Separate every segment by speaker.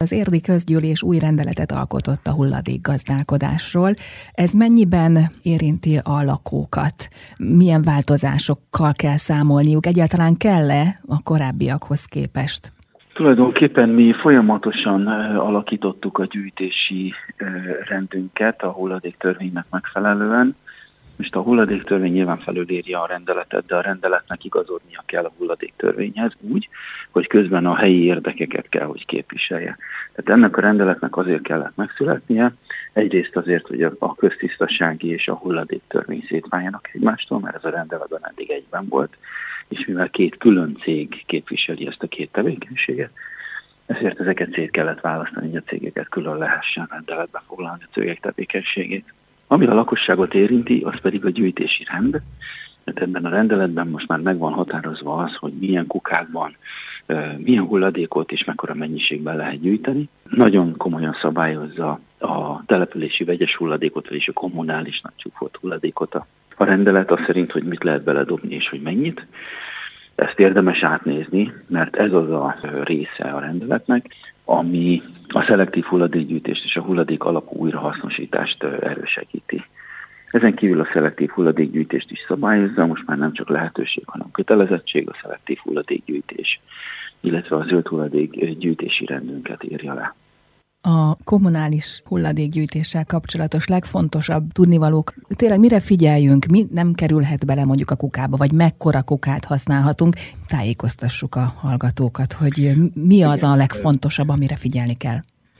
Speaker 1: Az érdi közgyűlés új rendeletet alkotott a hulladékgazdálkodásról. Ez mennyiben érinti a lakókat? Milyen változásokkal kell számolniuk? Egyáltalán kell-e a korábbiakhoz képest?
Speaker 2: Tulajdonképpen mi folyamatosan alakítottuk a gyűjtési rendünket a hulladéktörvénynek megfelelően. Most a hulladéktörvény nyilván felülírja a rendeletet, de a rendeletnek igazodnia kell a hulladéktörvényhez úgy, hogy közben a helyi érdekeket kell, hogy képviselje. Tehát ennek a rendeletnek azért kellett megszületnie, egyrészt azért, hogy a köztisztasági és a hulladéktörvény szétváljanak egymástól, mert ez a rendeletben eddig egyben volt, és mivel két külön cég képviseli ezt a két tevékenységet, ezért ezeket szét kellett választani, hogy a cégeket külön lehessen rendeletbe foglalni a cégek tevékenységét. Ami a lakosságot érinti, az pedig a gyűjtési rend. Tehát ebben a rendeletben most már meg van határozva az, hogy milyen kukákban, milyen hulladékot és mekkora mennyiségben lehet gyűjteni. Nagyon komolyan szabályozza a települési vegyes hulladékot, vagyis a kommunális nagycsúfolt hulladékot a rendelet, az szerint, hogy mit lehet beledobni és hogy mennyit. Ezt érdemes átnézni, mert ez az a része a rendeletnek, ami a szelektív hulladékgyűjtést és a hulladék alapú újrahasznosítást elősegíti. Ezen kívül a szelektív hulladékgyűjtést is szabályozza, most már nem csak lehetőség, hanem kötelezettség a szelektív hulladékgyűjtés, illetve a zöld hulladékgyűjtési rendünket írja le.
Speaker 1: A kommunális hulladékgyűjtéssel kapcsolatos legfontosabb tudnivalók, tényleg mire figyeljünk, mi nem kerülhet bele mondjuk a kukába, vagy mekkora kukát használhatunk, tájékoztassuk a hallgatókat, hogy mi az a legfontosabb, amire figyelni kell.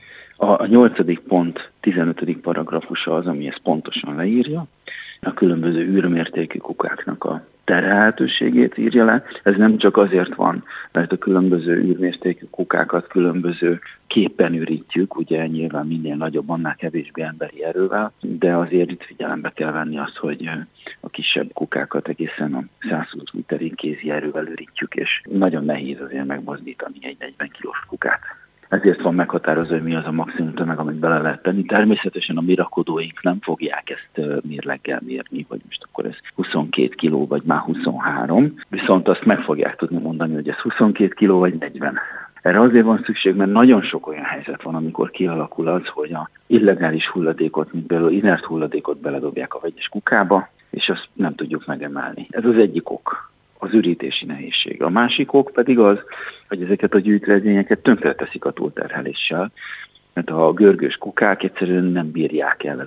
Speaker 2: A 8. pont 15. paragrafusa az, ami ezt pontosan leírja. A különböző űrmértékű kukáknak a terhelhetőségét írja le. Ez nem csak azért van, mert a különböző űrmértékű kukákat különböző képpen ürítjük, ugye nyilván minél nagyobb, annál kevésbé emberi erővel, de azért itt figyelembe kell venni azt, hogy a kisebb kukákat egészen a 120 literig kézi erővel ürítjük, és nagyon nehéz azért megmozdítani egy 40 kilós kukát. Ezért van meghatározva, hogy mi az a maximum tömeg, amit bele lehet tenni. Természetesen a mi rakodóink nem fogják ezt mérleggel mérni, hogy most akkor ez 22 kiló, vagy már 23, viszont azt meg fogják tudni mondani, hogy ez 22 kiló, vagy 40. Erre azért van szükség, mert nagyon sok olyan helyzet van, amikor kialakul az, hogy a illegális hulladékot, mint például inert hulladékot beledobják a vegyes kukába, és azt nem tudjuk megemelni. Ez az egyik ok, az ürítési nehézség. A másik ok pedig az, hogy ezeket a gyűjtőedzényeket tönkreteszik a túlterheléssel, mert a görgős kukák egyszerűen nem bírják el,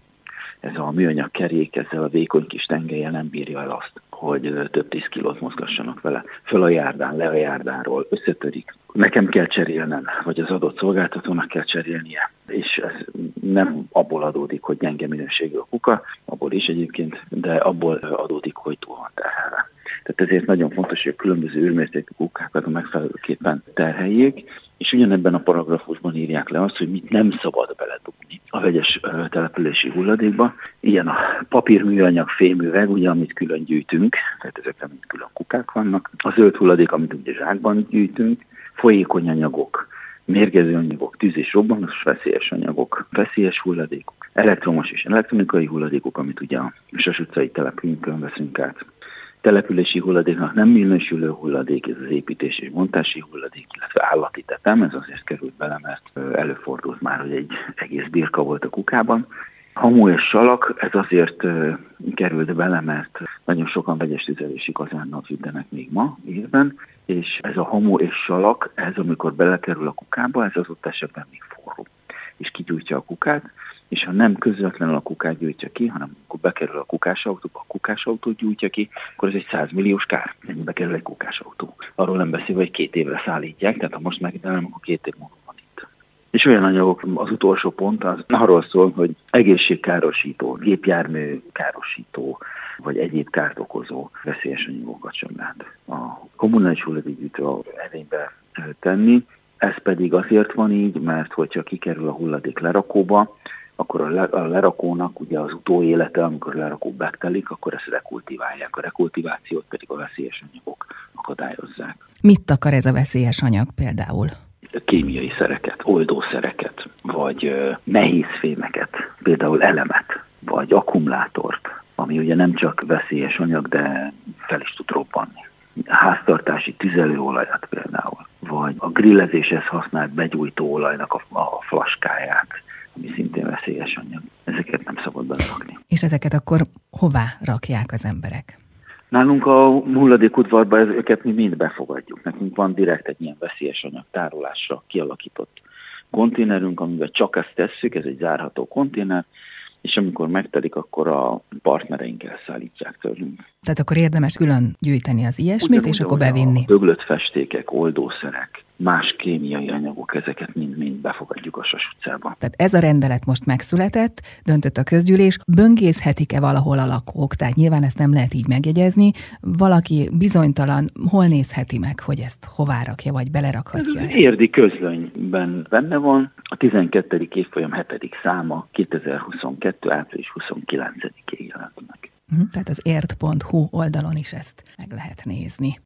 Speaker 2: ez a műanyag kerék, ezzel a vékony kis tengellyel nem bírja el azt, hogy több 10 kilót mozgassanak vele. Föl a járdán, le a járdánról, összetörik. Nekem kell cserélnem, vagy az adott szolgáltatónak kell cserélnie. És ez nem abból adódik, hogy gyenge minőségű a kuka, abból is egyébként, de abból adódik, hogy túl van terhelve. Tehát ezért nagyon fontos, hogy a különböző űrmértékű kukákat megfelelőképpen terheljék, és ugyanebben a paragrafusban írják le azt, hogy mit nem szabad beledobni a vegyes települési hulladékba. Ilyen a papírműanyag, fémüveg, ugye, amit külön gyűjtünk, tehát ezekre mind külön kukák vannak. A zöld hulladék, amit ugye zsákban gyűjtünk, folyékony anyagok, mérgező anyagok, tűz- és robbanós veszélyes anyagok, veszélyes hulladékok, elektromos és elektronikai hulladékok, amit ugye a Sas utcai települénkön veszünk át. Települési hulladéknak nem minősülő hulladék, ez az építés és bontási hulladék, illetve állati tetem, ez azért került bele, mert előfordult már, hogy egy egész birka volt a kukában. Hamu és salak, ez azért került bele, mert nagyon sokan vegyes tüzelési kazánnal fűtenek még ma évben, és ez a hamu és salak, ez amikor belekerül a kukába, ez az ott esetben még forró, és kigyújtja a kukát, és ha nem közvetlenül a kukát gyújtja ki, hanem akkor bekerül a kukásautóba, a kukásautót gyújtja ki, akkor ez egy 100 milliós kár, ennyibe kerül egy kukásautó. Arról nem beszélve, hogy 2 évre szállítják, tehát ha most megdelem, akkor 2 év múlva van itt. És olyan anyagok, az utolsó pont az arról szól, hogy egészségkárosító, gépjármű károsító, vagy egyéb kárt okozó veszélyes anyagokat sem lehet a kommunális hulladékgyűjtő erénybe tenni. Ez pedig azért van így, mert hogyha kikerül a hulladék lerakóba, akkor a lerakónak ugye az utóélete, amikor a lerakó megtelik, akkor ezt rekultiválják. A rekultivációt pedig a veszélyes anyagok akadályozzák.
Speaker 1: Mit akar ez a veszélyes anyag például?
Speaker 2: Kémiai szereket, oldószereket, vagy nehéz fémeket, például elemet, vagy akkumulátort, ami ugye nem csak veszélyes anyag, de fel is tud robbanni. A háztartási tüzelőolajat például, vagy a grillezéshez használt begyújtó olajnak a flaskáját, ami szintén veszélyes anyag. Ezeket nem szabad belerakni.
Speaker 1: És ezeket akkor hová rakják az emberek?
Speaker 2: Nálunk a hulladékudvarban ezeket mi mind befogadjuk. Nekünk van direkt egy ilyen veszélyes anyag tárolásra kialakított konténerünk, amiben csak ezt tesszük, ez egy zárható konténer, és amikor megtelik, akkor a partnereink elszállítják tőlünk.
Speaker 1: Tehát akkor érdemes külön gyűjteni az ilyesmit, és akkor bevinni.
Speaker 2: A döglött festékek, oldószerek, más kémiai anyagok, ezeket mind befogadjuk a Sas utcába.
Speaker 1: Tehát ez a rendelet most megszületett, döntött a közgyűlés, böngészhetik-e valahol a lakók? Tehát nyilván ezt nem lehet így megjegyezni. Valaki bizonytalan, hol nézheti meg, hogy ezt hová rakja, vagy belerakhatja?
Speaker 2: Ez érdi közlönyben benne van. A 12. évfolyam 7. száma 2022. április 29-ig jelent meg.
Speaker 1: Tehát az ért.hu oldalon is ezt meg lehet nézni.